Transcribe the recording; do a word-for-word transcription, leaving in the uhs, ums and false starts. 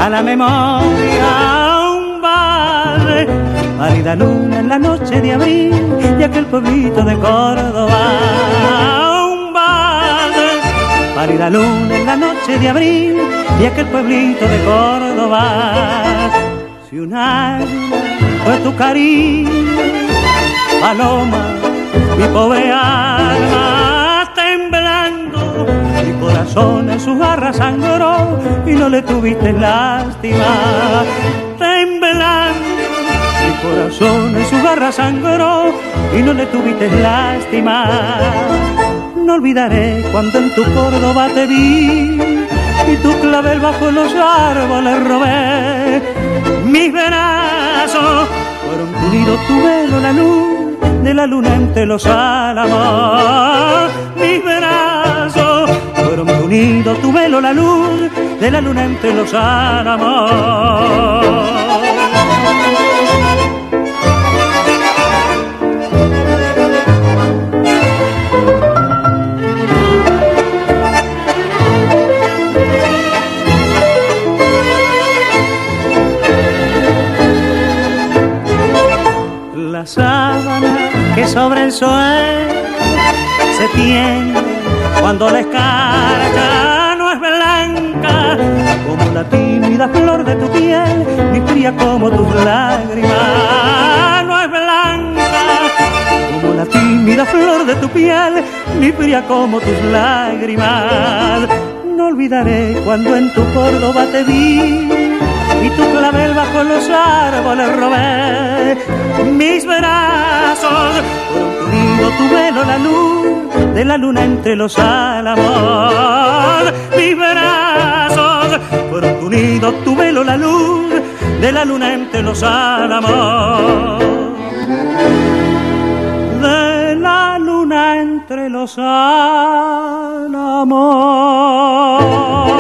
a la memoria un bar. Pálida luna en la noche de abril y aquel pueblito de Córdoba. Un bar. Pálida luna en la noche de abril y aquel pueblito de Córdoba. Si un águila fue tu cariño, paloma, mi pobre alma temblando, mi corazón en sus garras sangró y no le tuviste lástima. Temblando, mi corazón en sus garras sangró y no le tuviste lástima. No olvidaré cuando en tu Córdoba te vi y tu clavel bajo los árboles robé. Mis brazos fueron unidos, tu velo, la luz de la luna entre los álamos. Mis brazos fueron unidos, tu velo, la luz de la luna entre los álamos. La sábana que sobre el suelo se tiende cuando la escarcha no es blanca como la tímida flor de tu piel, ni fría como tus lágrimas. No es blanca como la tímida flor de tu piel, ni fría como tus lágrimas. No olvidaré cuando en tu Córdoba te vi y tu clavel bajo los árboles robé. Mis brazos fueron unidos, tu velo, la luz de la luna entre los álamos. Mis brazos fueron unidos, tu velo, la luz de la luna entre los álamos. De la luna entre los álamos.